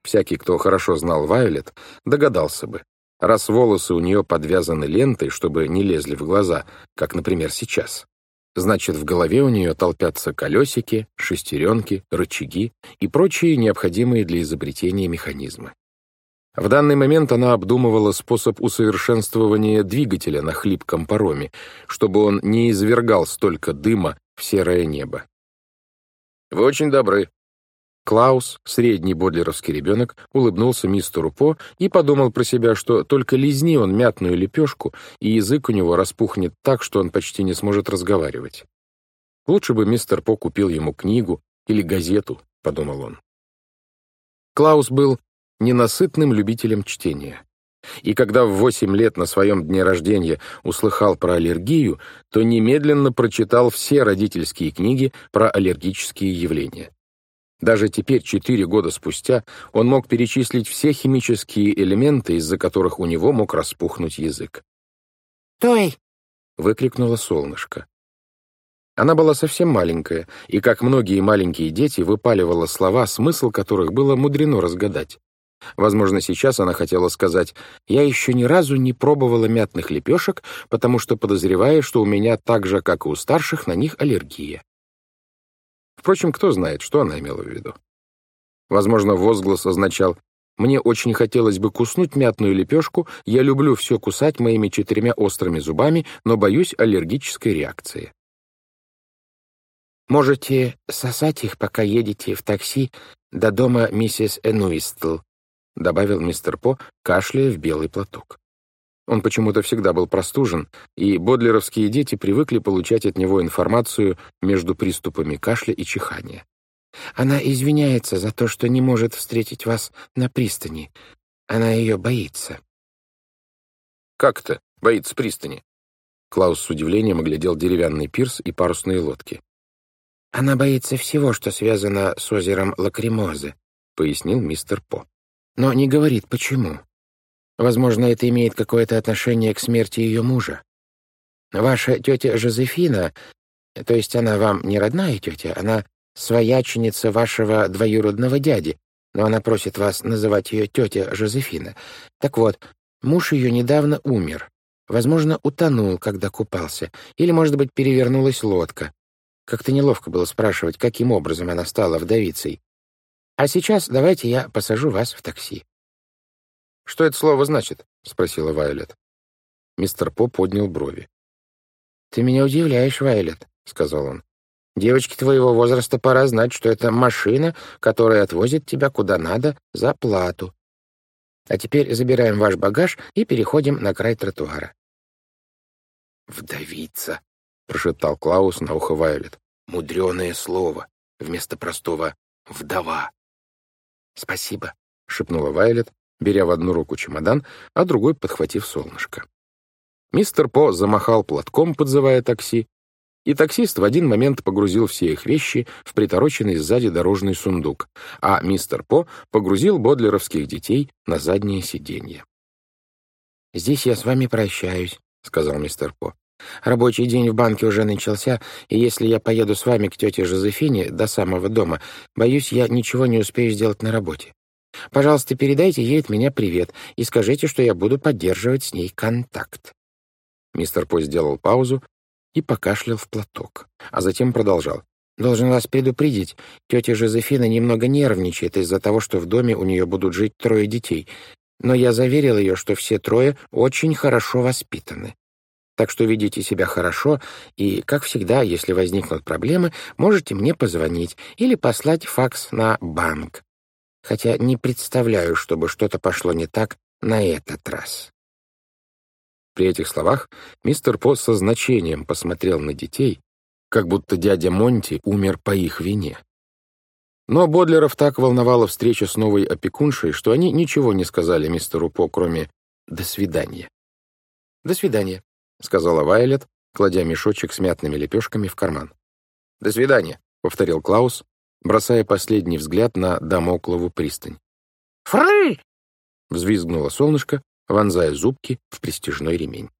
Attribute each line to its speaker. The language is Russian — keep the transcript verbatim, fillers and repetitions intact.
Speaker 1: Всякий, кто хорошо знал Вайолет, догадался бы. Раз волосы у нее подвязаны лентой, чтобы не лезли в глаза, как, например, сейчас, значит, в голове у нее толпятся колесики, шестеренки, рычаги и прочие необходимые для изобретения механизмы. В данный момент она обдумывала способ усовершенствования двигателя на хлипком пароме, чтобы он не извергал столько дыма в серое небо. «Вы очень добры». Клаус, средний бодлеровский ребенок, улыбнулся мистеру По и подумал про себя, что только лизни он мятную лепешку, и язык у него распухнет так, что он почти не сможет разговаривать. Лучше бы мистер По купил ему книгу или газету, подумал он. Клаус был ненасытным любителем чтения. И когда в восемь лет на своем дне рождения услыхал про аллергию, то немедленно прочитал все родительские книги про аллергические явления. Даже теперь, четыре года спустя, он мог перечислить все химические элементы, из-за которых у него мог распухнуть язык.
Speaker 2: «Той!»
Speaker 1: — выкрикнуло солнышко. Она была совсем маленькая, и, как многие маленькие дети, выпаливала слова, смысл которых было мудрено разгадать. Возможно, сейчас она хотела сказать: «Я еще ни разу не пробовала мятных лепешек, потому что подозреваю, что у меня так же, как и у старших, на них аллергия». Впрочем, кто знает, что она имела в виду. Возможно, возглас означал: «Мне очень хотелось бы куснуть мятную лепешку, я люблю все кусать моими четырьмя острыми зубами, но боюсь аллергической реакции».
Speaker 2: «Можете сосать их, пока едете в такси до дома миссис Энуистл», — добавил мистер По, кашляя в белый платок. Он почему-то всегда был простужен, и бодлеровские дети привыкли получать от него информацию между приступами кашля и чихания. «Она извиняется за то, что не может встретить вас на пристани. Она ее боится».
Speaker 1: «Как это? Боится пристани?» Клаус с удивлением оглядел деревянный пирс и парусные лодки.
Speaker 2: «Она боится всего, что связано с озером Лакримозы», — пояснил мистер По. «Но не говорит, почему. Возможно, это имеет какое-то отношение к смерти ее мужа. Ваша тетя Жозефина, то есть она вам не родная тетя, она свояченица вашего двоюродного дяди, но она просит вас называть ее тетя Жозефина. Так вот, муж ее недавно умер. Возможно, утонул, когда купался, или, может быть, перевернулась лодка. Как-то неловко было спрашивать, каким образом она стала вдовицей. А сейчас давайте я посажу вас в такси».
Speaker 1: «Что это слово значит?» — спросила Вайолет. Мистер По поднял брови.
Speaker 2: «Ты меня удивляешь, Вайолет», — сказал он. «Девочке твоего возраста пора знать, что это машина, которая отвозит тебя куда надо за плату. А теперь забираем ваш багаж и переходим на край тротуара».
Speaker 1: «Вдовица», — прошептал Клаус на ухо Вайолет. «Мудреное слово вместо простого «вдова».
Speaker 2: «Спасибо»,
Speaker 1: — шепнула Вайолет, беря в одну руку чемодан, а другой подхватив солнышко. Мистер По замахал платком, подзывая такси, и таксист в один момент погрузил все их вещи в притороченный сзади дорожный сундук, а мистер По погрузил бодлеровских детей на заднее сиденье.
Speaker 2: «Здесь я с вами прощаюсь», — сказал мистер По. «Рабочий день в банке уже начался, и если я поеду с вами к тете Жозефине до самого дома, боюсь, я ничего не успею сделать на работе. Пожалуйста, передайте ей от меня привет и скажите, что я буду поддерживать с ней контакт».
Speaker 1: Мистер По сделал паузу и покашлял в платок, а затем продолжал.
Speaker 2: «Должен вас предупредить, тетя Жозефина немного нервничает из-за того, что в доме у нее будут жить трое детей, но я заверил ее, что все трое очень хорошо воспитаны. Так что ведите себя хорошо, и, как всегда, если возникнут проблемы, можете мне позвонить или послать факс на банк. Хотя не представляю, чтобы что-то пошло не так на этот раз».
Speaker 1: При этих словах мистер По со значением посмотрел на детей, как будто дядя Монти умер по их вине. Но Бодлеров так волновала встреча с новой опекуншей, что они ничего не сказали мистеру По, кроме «до свидания». «До свидания», — сказала Вайолет, кладя мешочек с мятными лепешками в карман. «До свидания», — повторил Клаус, бросая последний взгляд на Дамоклову пристань.
Speaker 2: «Фры!»
Speaker 1: — взвизгнуло солнышко, вонзая зубки в пристяжной ремень.